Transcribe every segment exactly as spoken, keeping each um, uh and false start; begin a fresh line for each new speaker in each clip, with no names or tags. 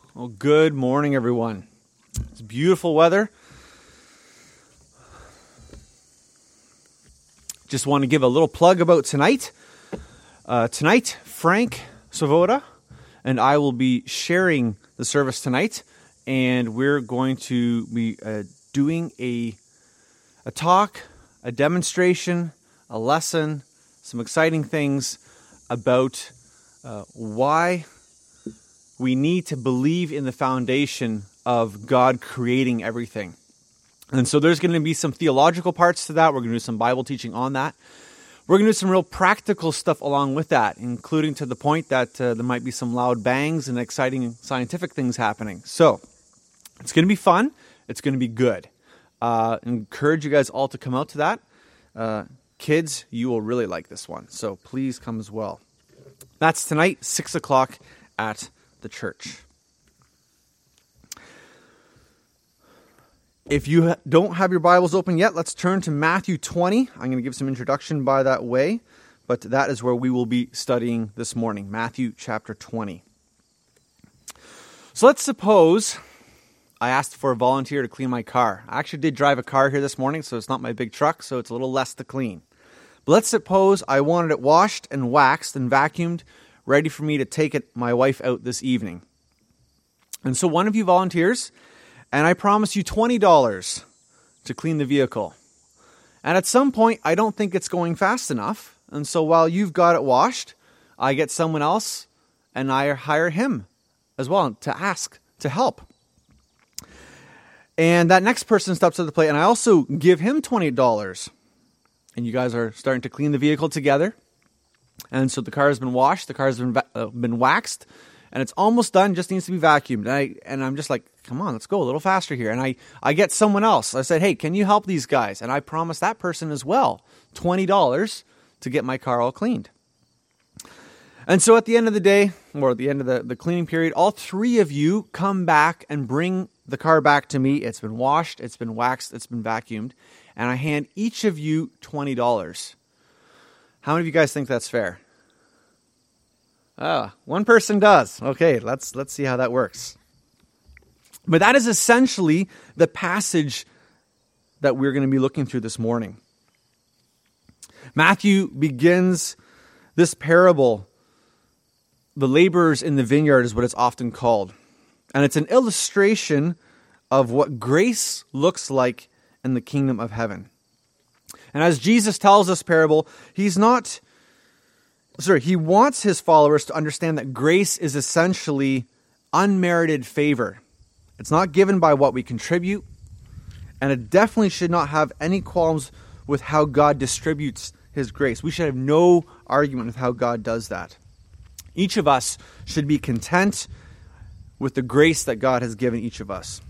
Well, good morning, everyone. It's beautiful weather. Just want to give a little plug about tonight. Uh, tonight, Frank Savoda and I will be sharing the service tonight, and we're going to be uh, doing a a talk, a demonstration, a lesson, some exciting things about uh, why we need to believe in the foundation of God creating everything. And so there's going to be some theological parts to that. We're going to do some Bible teaching on that. We're going to do some real practical stuff along with that, including to the point that uh, there might be some loud bangs and exciting scientific things happening. So it's going to be fun. It's going to be good. Uh, encourage you guys all to come out to that. Uh, kids, you will really like this one. So please come as well. That's tonight, six o'clock at the church. If you don't have your Bibles open yet, let's turn to Matthew twenty. I'm going to give some introduction by that way, but that is where we will be studying this morning, Matthew chapter twenty. So let's suppose I asked for a volunteer to clean my car. I actually did drive a car here this morning, so it's not my big truck, so it's a little less to clean. But let's suppose I wanted it washed and waxed and vacuumed, ready for me to take it, my wife out this evening. And so one of you volunteers, and I promise you twenty dollars to clean the vehicle. And at some point, I don't think it's going fast enough. And so while you've got it washed, I get someone else and I hire him as well to ask to help. And that next person steps to the plate and I also give him twenty dollars. And you guys are starting to clean the vehicle together. And so the car has been washed, the car has been uh, been waxed, and it's almost done, just needs to be vacuumed. And, I, and I'm just like, come on, let's go a little faster here. And I, I get someone else. I said, hey, can you help these guys? And I promised that person as well twenty dollars to get my car all cleaned. And so at the end of the day, or at the end of the, the cleaning period, all three of you come back and bring the car back to me. It's been washed, it's been waxed, it's been vacuumed. And I hand each of you twenty dollars. How many of you guys think that's fair? Ah, one person does. Okay, let's let's see how that works. But that is essentially the passage that we're going to be looking through this morning. Matthew begins this parable, the laborers in the vineyard is what it's often called. And it's an illustration of what grace looks like in the kingdom of heaven. And as Jesus tells this parable, he's not, sorry, he wants his followers to understand that grace is essentially unmerited favor. It's not given by what we contribute, and it definitely should not have any qualms with how God distributes his grace. We should have no argument with how God does that. Each of us should be content with the grace that God has given each of us.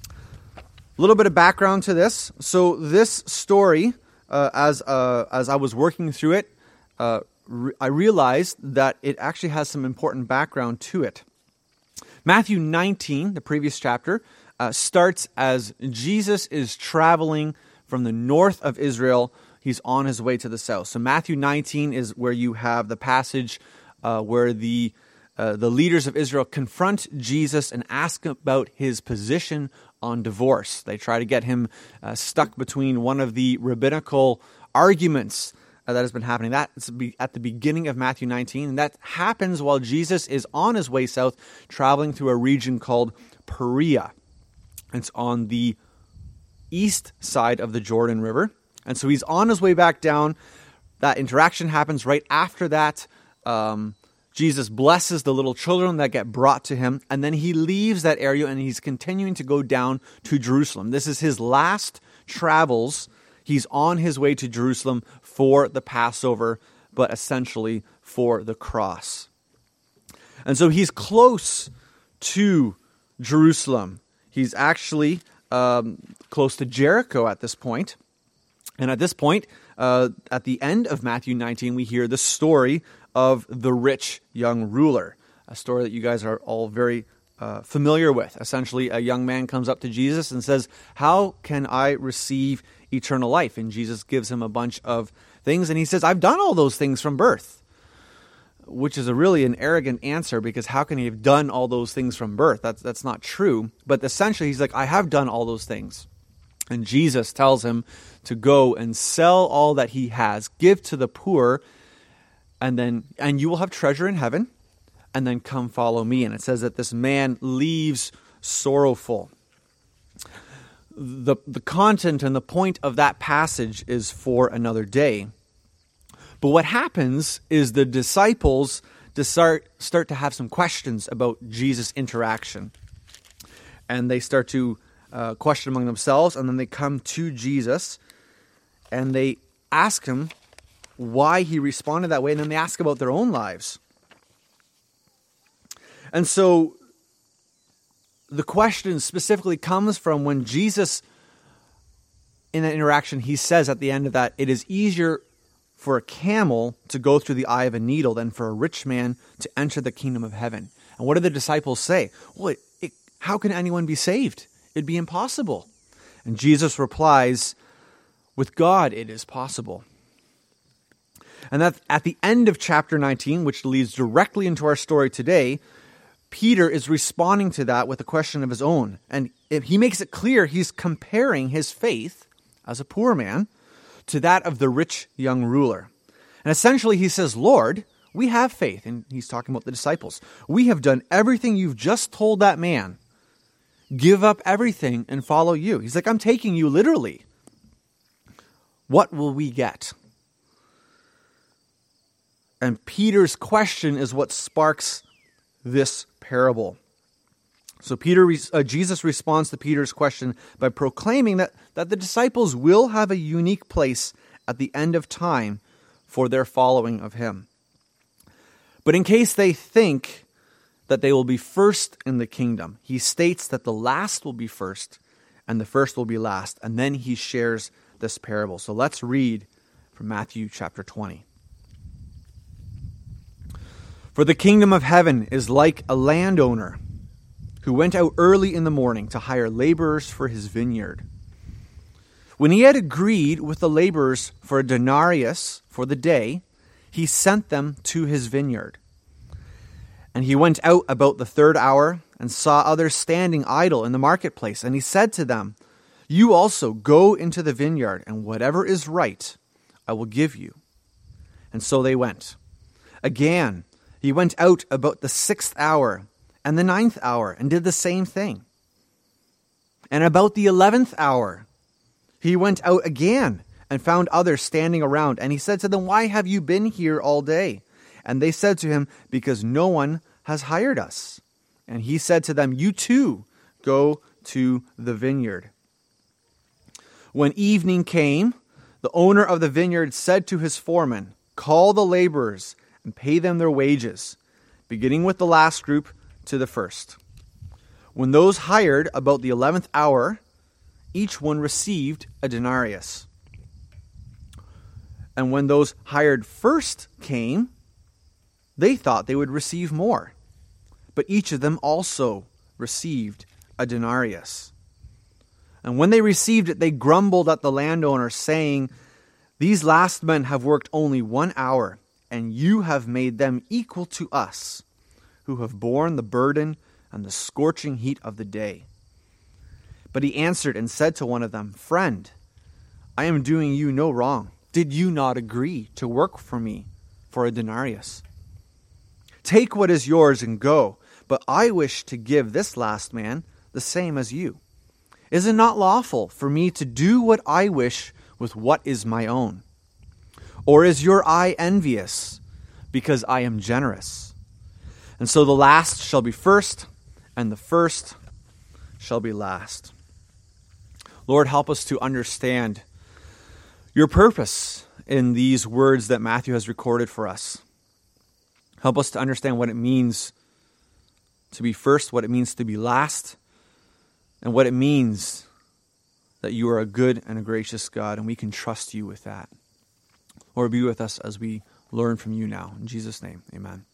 A little bit of background to this. So this story, uh, as uh, as I was working through it, uh, re- I realized that it actually has some important background to it. Matthew nineteen, the previous chapter, uh, starts as Jesus is traveling from the north of Israel. He's on his way to the south. So Matthew nineteen is where you have the passage uh, where the uh, the leaders of Israel confront Jesus and ask about his position on divorce. They try to get him uh, stuck between one of the rabbinical arguments uh, that has been happening. That's at the beginning of Matthew nineteen, and that happens while Jesus is on his way south, traveling through a region called Perea. It's on the east side of the Jordan River, and so he's on his way back down. That interaction happens right after that. Um, Jesus blesses the little children that get brought to him, and then he leaves that area and he's continuing to go down to Jerusalem. This is his last travels. He's on his way to Jerusalem for the Passover, but essentially for the cross. And so he's close to Jerusalem. He's actually um, close to Jericho at this point. And at this point, uh, at the end of Matthew nineteen, we hear the story of the rich young ruler, a story that you guys are all very uh, familiar with. Essentially, a young man comes up to Jesus and says, how can I receive eternal life? And Jesus gives him a bunch of things, and he says, I've done all those things from birth. which is a really an arrogant answer, because how can he have done all those things from birth? That's, that's not true. But essentially, he's like, I have done all those things. And Jesus tells him to go and sell all that he has, give to the poor, and then and you will have treasure in heaven, and then come follow me. And it says that this man leaves sorrowful. The, the content and the point of that passage is for another day. But what happens is the disciples start, start to have some questions about Jesus' interaction. And they start to uh, question among themselves, and then they come to Jesus, and they ask him why he responded that way, and then they ask about their own lives. And so the question specifically comes from when Jesus, in that interaction, he says at the end of that, it is easier for a camel to go through the eye of a needle than for a rich man to enter the kingdom of heaven. And what do the disciples say? Well, it, it, how can anyone be saved? It'd be impossible. And Jesus replies, with God it is possible. And that at the end of chapter nineteen, which leads directly into our story today, Peter is responding to that with a question of his own. And he makes it clear he's comparing his faith as a poor man to that of the rich young ruler. And essentially he says, Lord, we have faith. And he's talking about the disciples. We have done everything you've just told that man. Give up everything and follow you. He's like, I'm taking you literally. What will we get? And Peter's question is what sparks this parable. So Peter, uh, Jesus responds to Peter's question by proclaiming that, that the disciples will have a unique place at the end of time for their following of him. But in case they think that they will be first in the kingdom, he states that the last will be first and the first will be last. And then he shares this parable. So let's read from Matthew chapter twenty. For the kingdom of heaven is like a landowner who went out early in the morning to hire laborers for his vineyard. When he had agreed with the laborers for a denarius for the day, he sent them to his vineyard. And he went out about the third hour and saw others standing idle in the marketplace. And he said to them, you also go into the vineyard, and whatever is right, I will give you. And so they went. Again, he went out about the sixth hour and the ninth hour, and did the same thing. And about the eleventh hour, he went out again and found others standing around. And he said to them, why have you been here all day? And they said to him, because no one has hired us. And he said to them, you too go to the vineyard. When evening came, the owner of the vineyard said to his foreman, call the laborers and pay them their wages, beginning with the last group to the first. When those hired about the eleventh hour, each one received a denarius. And when those hired first came, they thought they would receive more. But each of them also received a denarius. And when they received it, they grumbled at the landowner, saying, these last men have worked only one hour, and you have made them equal to us, who have borne the burden and the scorching heat of the day. But he answered and said to one of them, friend, I am doing you no wrong. Did you not agree to work for me for a denarius? Take what is yours and go, but I wish to give this last man the same as you. Is it not lawful for me to do what I wish with what is my own? Or is your eye envious because I am generous? And so the last shall be first, and the first shall be last. Lord, help us to understand your purpose in these words that Matthew has recorded for us. Help us to understand what it means to be first, what it means to be last, and what it means that you are a good and a gracious God, and we can trust you with that. Lord, be with us as we learn from you now. In Jesus' name, amen.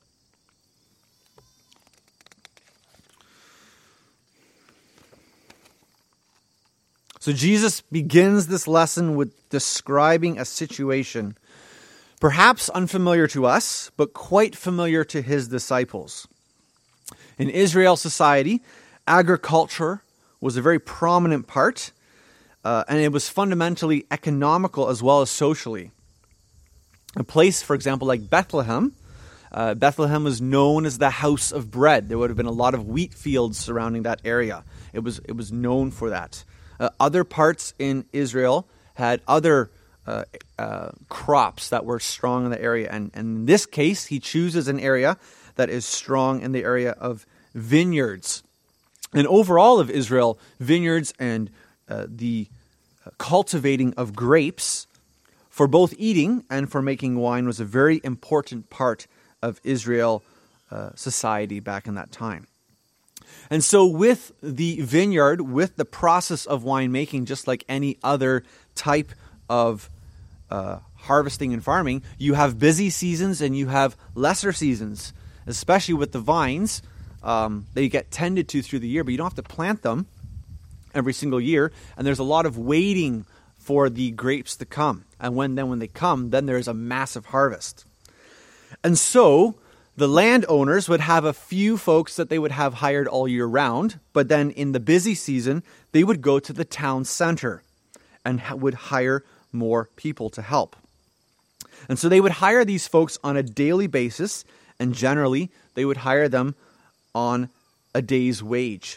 So Jesus begins this lesson with describing a situation Perhaps unfamiliar to us, but quite familiar to his disciples. In Israel society, agriculture was a very prominent part, uh, and it was fundamentally economical as well as socially. A place, for example, like Bethlehem, uh, Bethlehem was known as the house of bread. There would have been a lot of wheat fields surrounding that area. It was it was known for that. Uh, other parts in Israel had other uh, uh, crops that were strong in the area, and, and in this case, he chooses an area that is strong in the area of vineyards. And overall of Israel, vineyards and uh, the cultivating of grapes for both eating and for making wine was a very important part of Israel uh, society back in that time. And so with the vineyard, with the process of winemaking, just like any other type of uh, harvesting and farming, you have busy seasons and you have lesser seasons, especially with the vines. Um, they get tended to through the year, but you don't have to plant them every single year. And there's a lot of waiting for the grapes to come. And when then when they come, then there's a massive harvest. And so the landowners would have a few folks that they would have hired all year round, but then in the busy season, they would go to the town center and ha- would hire more people to help. And so they would hire these folks on a daily basis, and generally they would hire them on a day's wage.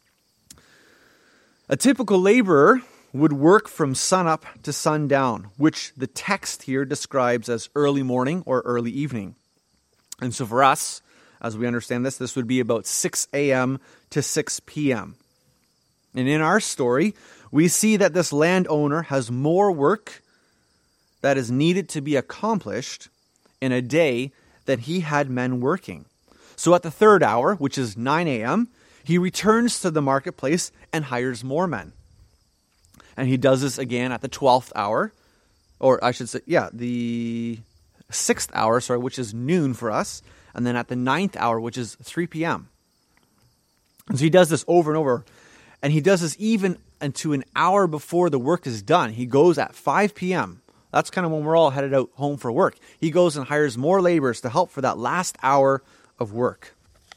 A typical laborer would work from sunup to sundown, which the text here describes as early morning or early evening. And so for us, as we understand this, this would be about six a.m. to six p.m. And in our story, we see that this landowner has more work that is needed to be accomplished in a day than he had men working. So at the third hour, which is nine a.m., he returns to the marketplace and hires more men. And he does this again at the twelfth hour, or I should say, yeah, the sixth hour, sorry, which is noon for us, and then at the ninth hour, which is three p.m. And so he does this over and over, and he does this even into an hour before the work is done. He goes at five p.m. That's kind of when we're all headed out home for work. He goes and hires more laborers to help for that last hour of work.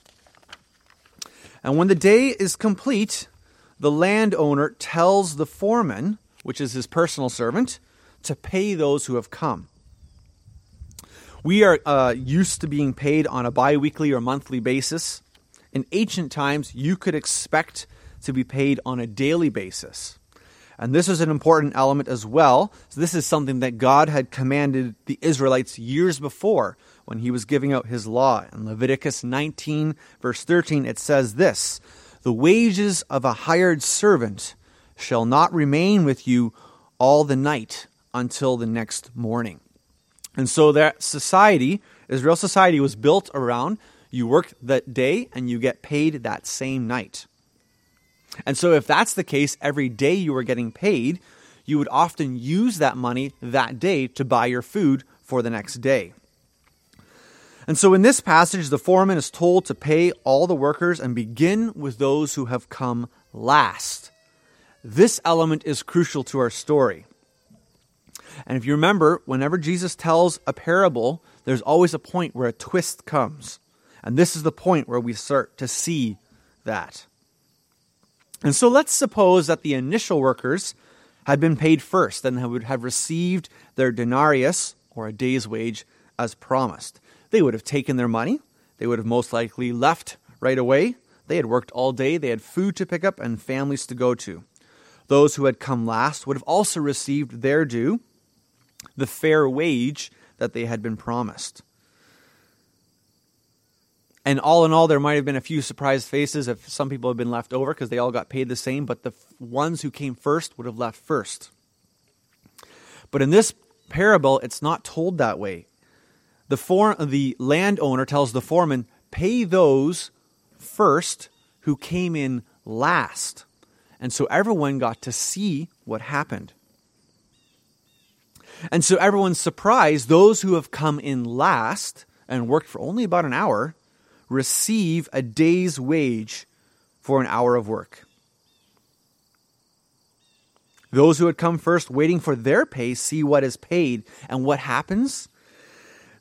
And when the day is complete, the landowner tells the foreman, which is his personal servant, to pay those who have come. We are uh, used to being paid on a bi-weekly or monthly basis. In ancient times, you could expect to be paid on a daily basis. And this is an important element as well. So this is something that God had commanded the Israelites years before when he was giving out his law. In Leviticus nineteen, verse thirteen, it says this: "The wages of a hired servant shall not remain with you all the night until the next morning." And so that society, Israel society, was built around you work that day and you get paid that same night. And so if that's the case, every day you were getting paid, you would often use that money that day to buy your food for the next day. And so in this passage, the foreman is told to pay all the workers and begin with those who have come last. This element is crucial to our story. And if you remember, whenever Jesus tells a parable, there's always a point where a twist comes. And this is the point where we start to see that. And so let's suppose that the initial workers had been paid first and would have received their denarius, or a day's wage, as promised. They would have taken their money. They would have most likely left right away. They had worked all day. They had food to pick up and families to go to. Those who had come last would have also received their due, the fair wage that they had been promised. And all in all, there might have been a few surprised faces if some people had been left over because they all got paid the same, but the ones who came first would have left first. But in this parable, it's not told that way. The for, the landowner tells the foreman, pay those first who came in last. And so everyone got to see what happened. And so everyone's surprised. Those who have come in last and worked for only about an hour receive a day's wage for an hour of work. Those who had come first waiting for their pay see what is paid. And what happens?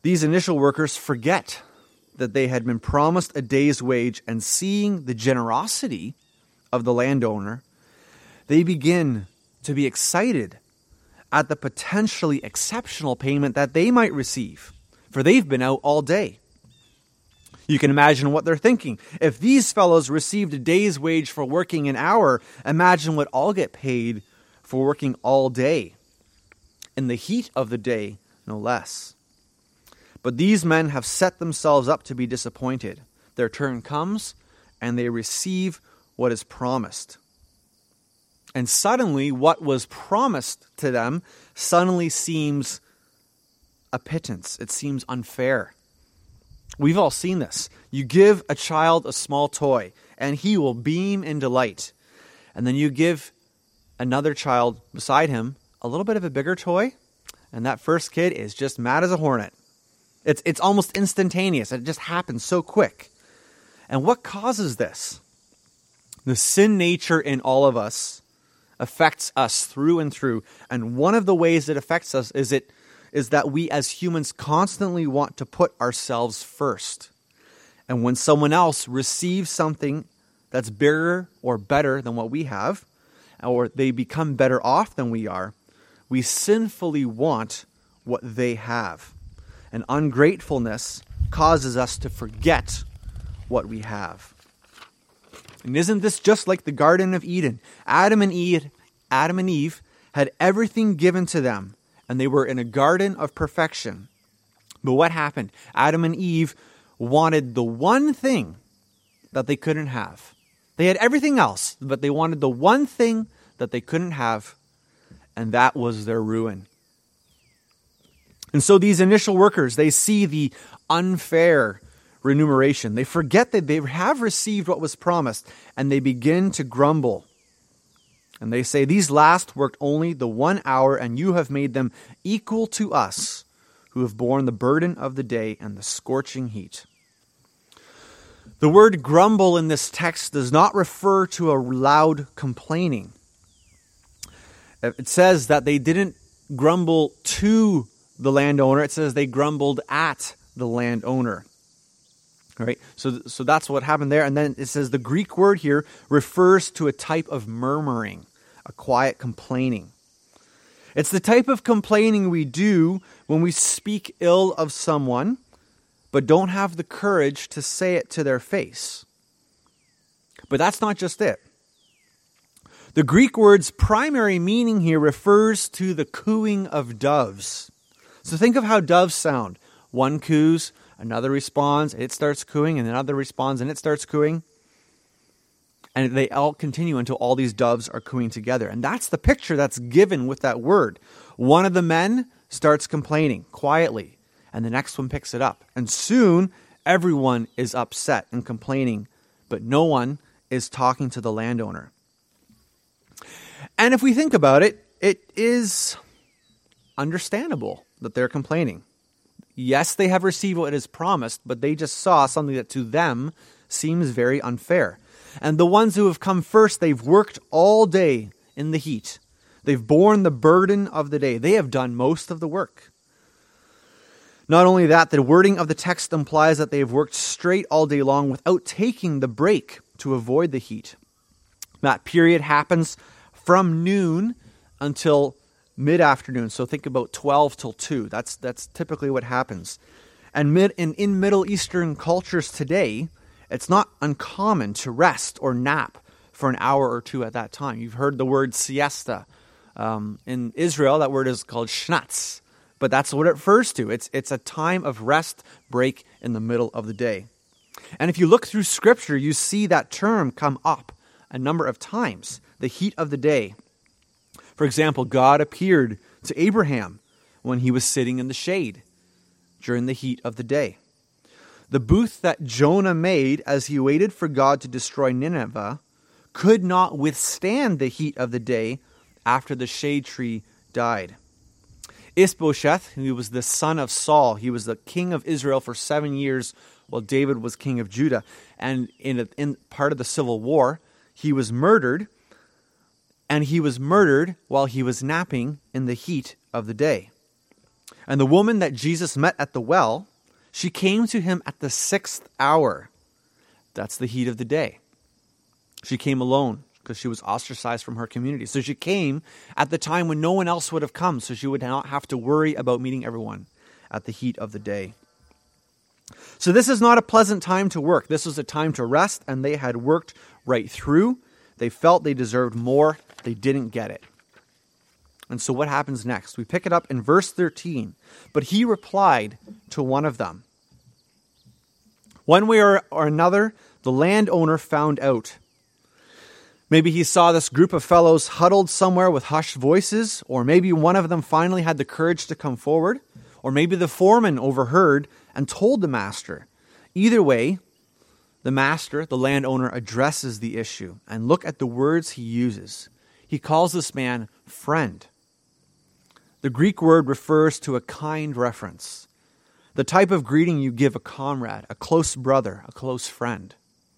These initial workers forget that they had been promised a day's wage, and seeing the generosity of the landowner, they begin to be excited at the potentially exceptional payment that they might receive, for they've been out all day. You can imagine what they're thinking. If these fellows received a day's wage for working an hour, imagine what I'll get paid for working all day, in the heat of the day, no less. But these men have set themselves up to be disappointed. Their turn comes, and they receive what is promised. And suddenly, what was promised to them suddenly seems a pittance. It seems unfair. We've all seen this. You give a child a small toy, and he will beam in delight. And then you give another child beside him a little bit of a bigger toy, and that first kid is just mad as a hornet. It's it's almost instantaneous. It just happens so quick. And what causes this? The sin nature in all of us affects us through and through. And one of the ways it affects us is it is that we as humans constantly want to put ourselves first. And when someone else receives something that's bigger or better than what we have, or they become better off than we are, we sinfully want what they have. And ungratefulness causes us to forget what we have. And isn't this just like the Garden of Eden? Adam and Eve, Adam and Eve had everything given to them, and they were in a garden of perfection. But what happened? Adam and Eve wanted the one thing that they couldn't have. They had everything else, but they wanted the one thing that they couldn't have, and that was their ruin. And so these initial workers, they see the unfair remuneration. They forget that they have received what was promised, and they begin to grumble. And they say, "These last worked only the one hour, and you have made them equal to us, who have borne the burden of the day and the scorching heat." The word grumble in this text does not refer to a loud complaining. It says that they didn't grumble to the landowner. It says they grumbled at the landowner. All right, so, so that's what happened there. And then it says the Greek word here refers to a type of murmuring, a quiet complaining. It's the type of complaining we do when we speak ill of someone, but don't have the courage to say it to their face. But that's not just it. The Greek word's primary meaning here refers to the cooing of doves. So think of how doves sound. One coos, another responds, it starts cooing, and another responds, and it starts cooing. And they all continue until all these doves are cooing together. And that's the picture that's given with that word. One of the men starts complaining quietly, and the next one picks it up. And soon, everyone is upset and complaining, but no one is talking to the landowner. And if we think about it, it is understandable that they're complaining. Yes, they have received what is promised, but they just saw something that to them seems very unfair. And the ones who have come first, they've worked all day in the heat. They've borne the burden of the day. They have done most of the work. Not only that, the wording of the text implies that they have worked straight all day long without taking the break to avoid the heat. That period happens from noon until mid-afternoon. So think about twelve till two. That's that's typically what happens. And mid in, in Middle Eastern cultures today, it's not uncommon to rest or nap for an hour or two at that time. You've heard the word siesta. Um, in Israel, that word is called shnatz. But that's what it refers to. It's, it's a time of rest break in the middle of the day. And if you look through Scripture, you see that term come up a number of times. The heat of the day. For example, God appeared to Abraham when he was sitting in the shade during the heat of the day. The booth that Jonah made as he waited for God to destroy Nineveh could not withstand the heat of the day after the shade tree died. Ishbosheth, who was the son of Saul, he was the king of Israel for seven years while David was king of Judah. And in, a, in part of the civil war, he was murdered. And he was murdered while he was napping in the heat of the day. And the woman that Jesus met at the well, she came to him at the sixth hour. That's the heat of the day. She came alone because she was ostracized from her community. So she came at the time when no one else would have come, so she would not have to worry about meeting everyone at the heat of the day. So this is not a pleasant time to work. This was a time to rest, and they had worked right through. They felt they deserved more. They didn't get it. And so what happens next? We pick it up in verse thirteen. But he replied to one of them. One way or, or another, the landowner found out. Maybe he saw this group of fellows huddled somewhere with hushed voices, or maybe one of them finally had the courage to come forward, or maybe the foreman overheard and told the master. Either way, the master, the landowner, addresses the issue. And look at the words he uses. He calls this man friend. The Greek word refers to a kind reference, the type of greeting you give a comrade, a close brother, a close friend.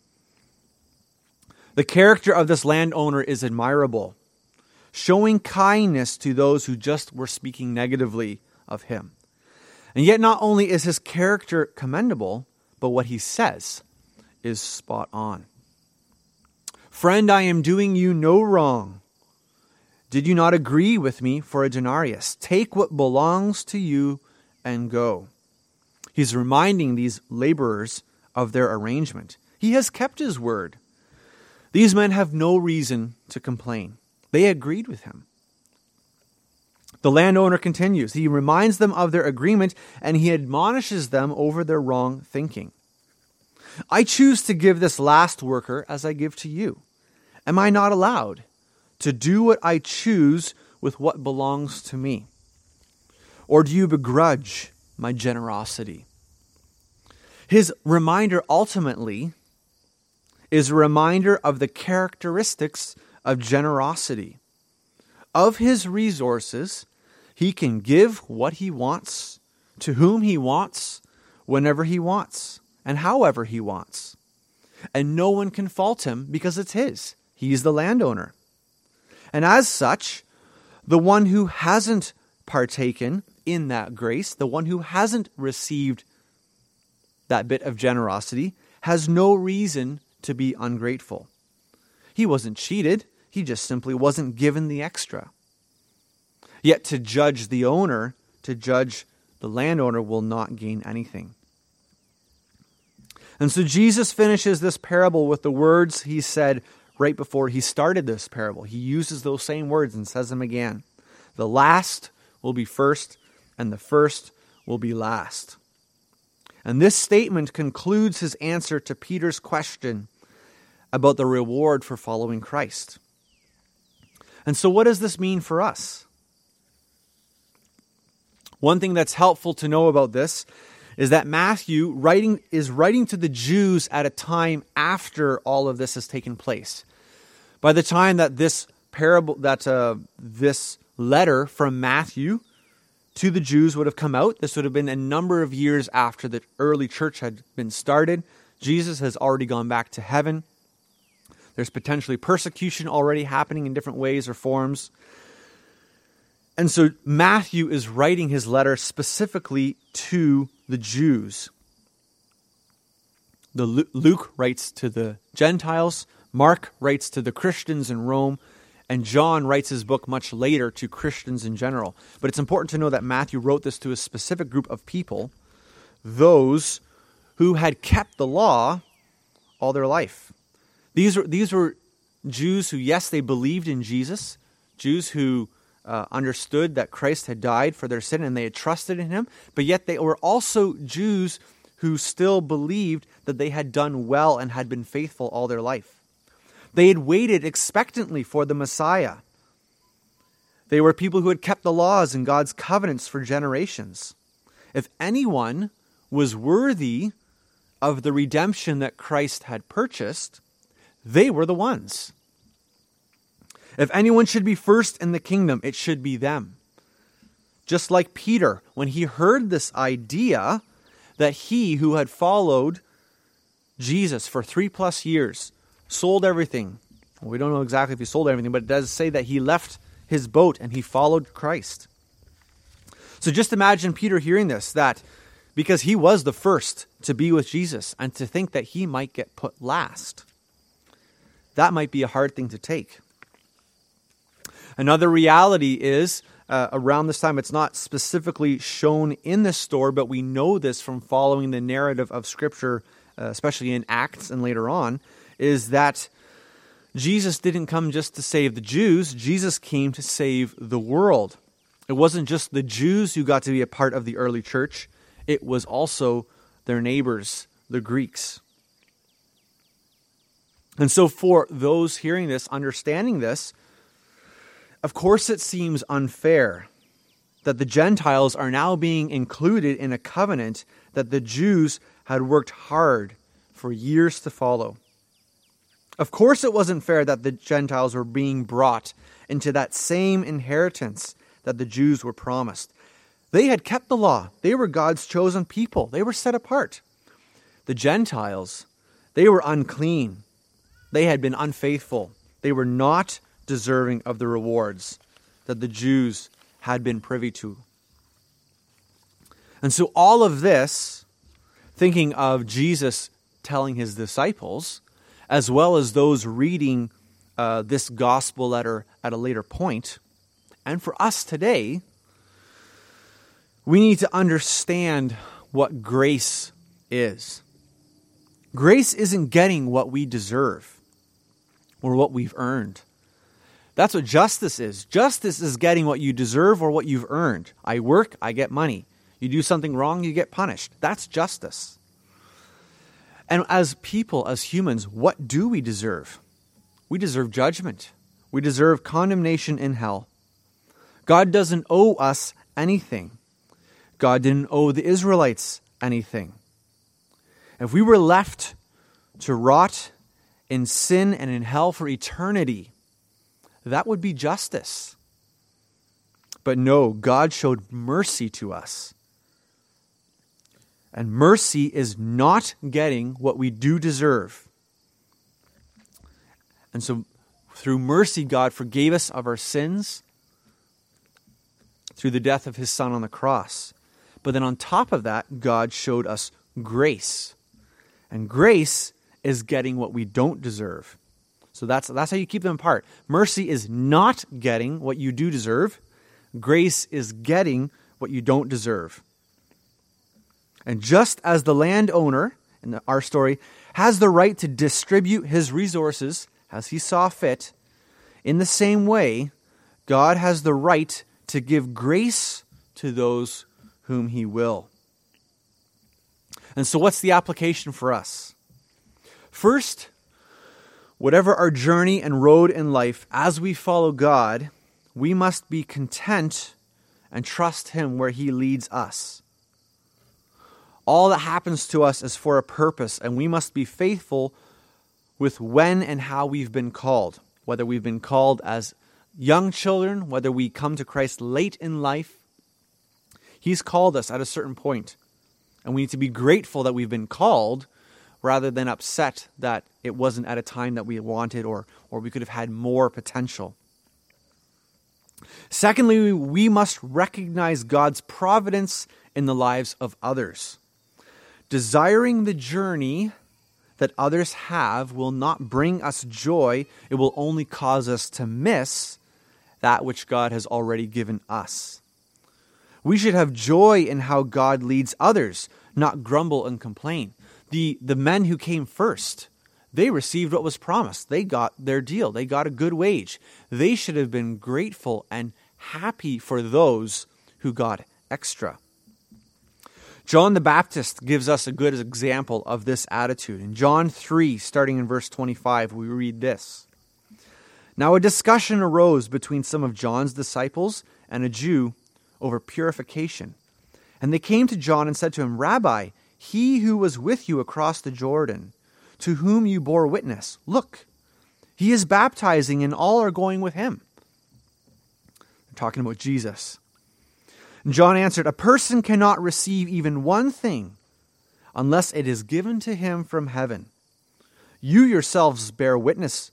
The character of this landowner is admirable, showing kindness to those who just were speaking negatively of him. And yet not only is his character commendable, but what he says is spot on. Friend, I am doing you no wrong. Did you not agree with me for a denarius? Take what belongs to you and go. He's reminding these laborers of their arrangement. He has kept his word. These men have no reason to complain. They agreed with him. The landowner continues. He reminds them of their agreement, and he admonishes them over their wrong thinking. I choose to give this last worker as I give to you. Am I not allowed to do what I choose with what belongs to me? Or do you begrudge my generosity? His reminder ultimately is a reminder of the characteristics of generosity. Of his resources, he can give what he wants, to whom he wants, whenever he wants, and however he wants. And no one can fault him because it's his. He's the landowner. And as such, the one who hasn't partaken in that grace, the one who hasn't received that bit of generosity, has no reason to be ungrateful. He wasn't cheated. He just simply wasn't given the extra. Yet to judge the owner, to judge the landowner, will not gain anything. And so Jesus finishes this parable with the words he said right before he started this parable. He uses those same words and says them again. The last will be first, and the first will be last. And this statement concludes his answer to Peter's question about the reward for following Christ. And so what does this mean for us? One thing that's helpful to know about this is that Matthew writing is writing to the Jews at a time after all of this has taken place. By the time that this parable, that uh, this letter from Matthew to the Jews would have come out, this would have been a number of years after the early church had been started. Jesus has already gone back to heaven. There's potentially persecution already happening in different ways or forms. And so Matthew is writing his letter specifically to the Jews. The Luke writes to the Gentiles, Mark writes to the Christians in Rome, and John writes his book much later to Christians in general. But it's important to know that Matthew wrote this to a specific group of people, those who had kept the law all their life. These were, these were Jews who, yes, they believed in Jesus, Jews who uh, understood that Christ had died for their sin and they had trusted in him, but yet they were also Jews who still believed that they had done well and had been faithful all their life. They had waited expectantly for the Messiah. They were people who had kept the laws and God's covenants for generations. If anyone was worthy of the redemption that Christ had purchased, they were the ones. If anyone should be first in the kingdom, it should be them. Just like Peter, when he heard this idea that he who had followed Jesus for three plus years, sold everything. Well, we don't know exactly if he sold everything, but it does say that he left his boat and he followed Christ. So just imagine Peter hearing this, that because he was the first to be with Jesus, and to think that he might get put last. That might be a hard thing to take. Another reality is, uh, around this time, it's not specifically shown in this story, but we know this from following the narrative of Scripture, uh, especially in Acts and later on, is that Jesus didn't come just to save the Jews. Jesus came to save the world. It wasn't just the Jews who got to be a part of the early church. It was also their neighbors, the Greeks. And so for those hearing this, understanding this, of course it seems unfair that the Gentiles are now being included in a covenant that the Jews had worked hard for years to follow. Of course it wasn't fair that the Gentiles were being brought into that same inheritance that the Jews were promised. They had kept the law. They were God's chosen people. They were set apart. The Gentiles, they were unclean. They had been unfaithful. They were not deserving of the rewards that the Jews had been privy to. And so all of this, thinking of Jesus telling his disciples, as well as those reading uh, this gospel letter at a later point, and for us today, we need to understand what grace is. Grace isn't getting what we deserve or what we've earned. That's what justice is. Justice is getting what you deserve or what you've earned. I work, I get money. You do something wrong, you get punished. That's justice. And as people, as humans, what do we deserve? We deserve judgment. We deserve condemnation in hell. God doesn't owe us anything. God didn't owe the Israelites anything. If we were left to rot in sin and in hell for eternity, that would be justice. But no, God showed mercy to us. And mercy is not getting what we do deserve. And so through mercy, God forgave us of our sins through the death of his Son on the cross. But then on top of that, God showed us grace. And grace is getting what we don't deserve. So that's, that's how you keep them apart. Mercy is not getting what you do deserve. Grace is getting what you don't deserve. And just as the landowner, in our story, has the right to distribute his resources as he saw fit, in the same way, God has the right to give grace to those whom he will. And so what's the application for us? First, whatever our journey and road in life, as we follow God, we must be content and trust him where he leads us. All that happens to us is for a purpose, and we must be faithful with when and how we've been called. Whether we've been called as young children, whether we come to Christ late in life, he's called us at a certain point. And we need to be grateful that we've been called rather than upset that it wasn't at a time that we wanted or, or we could have had more potential. Secondly, we must recognize God's providence in the lives of others. Desiring the journey that others have will not bring us joy. It will only cause us to miss that which God has already given us. We should have joy in how God leads others, not grumble and complain. The, the men who came first, they received what was promised. They got their deal. They got a good wage. They should have been grateful and happy for those who got extra. John the Baptist gives us a good example of this attitude. In John three, starting in verse twenty-five, we read this. Now a discussion arose between some of John's disciples and a Jew over purification. And they came to John and said to him, Rabbi, he who was with you across the Jordan, to whom you bore witness, look, he is baptizing and all are going with him. They're talking about Jesus. And John answered, a person cannot receive even one thing unless it is given to him from heaven. You yourselves bear witness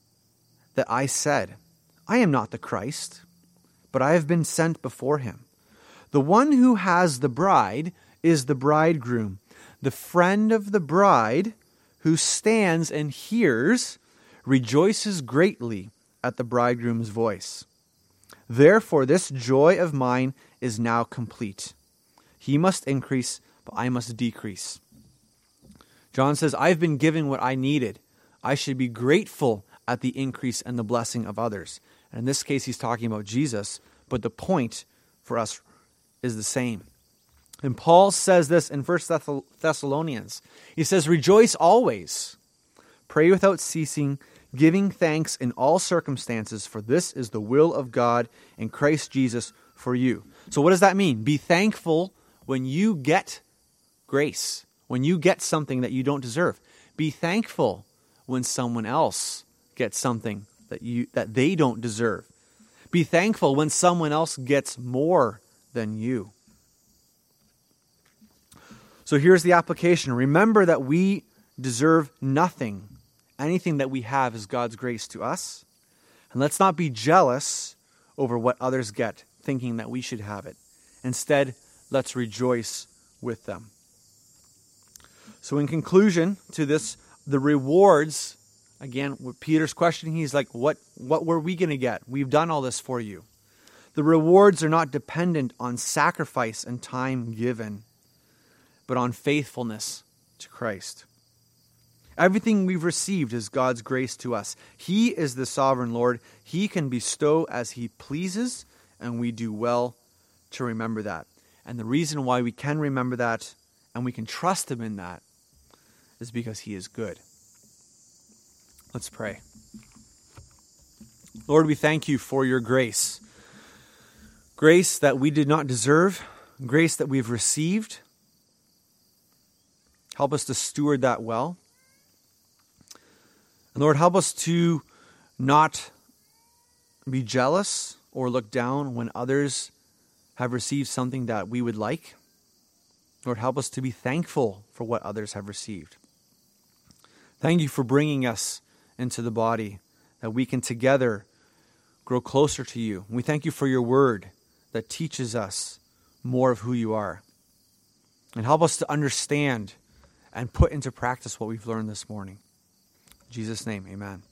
that I said, I am not the Christ, but I have been sent before him. The one who has the bride is the bridegroom. The friend of the bride who stands and hears rejoices greatly at the bridegroom's voice. Therefore, this joy of mine is now complete. He must increase, but I must decrease. John says, I've been given what I needed. I should be grateful at the increase and the blessing of others. And in this case, he's talking about Jesus, but the point for us is the same. And Paul says this in First Thessalonians. He says, rejoice always, pray without ceasing, giving thanks in all circumstances, for this is the will of God in Christ Jesus for you. So what does that mean? Be thankful when you get grace, when you get something that you don't deserve. Be thankful when someone else gets something that you that they don't deserve. Be thankful when someone else gets more than you. So here's the application. Remember that we deserve nothing. Anything that we have is God's grace to us. And let's not be jealous over what others get, thinking that we should have it. Instead, let's rejoice with them. So in conclusion to this, the rewards, again, with Peter's question, he's like, what, what were we going to get? We've done all this for you. The rewards are not dependent on sacrifice and time given, but on faithfulness to Christ. Everything we've received is God's grace to us. He is the sovereign Lord. He can bestow as He pleases, and we do well to remember that. And the reason why we can remember that and we can trust Him in that is because He is good. Let's pray. Lord, we thank You for Your grace. Grace that we did not deserve, grace that we've received. Help us to steward that well. And Lord, help us to not be jealous or look down when others have received something that we would like. Lord, help us to be thankful for what others have received. Thank You for bringing us into the body, that we can together grow closer to You. We thank You for Your word that teaches us more of who You are. And help us to understand and put into practice what we've learned this morning. In Jesus' name, amen.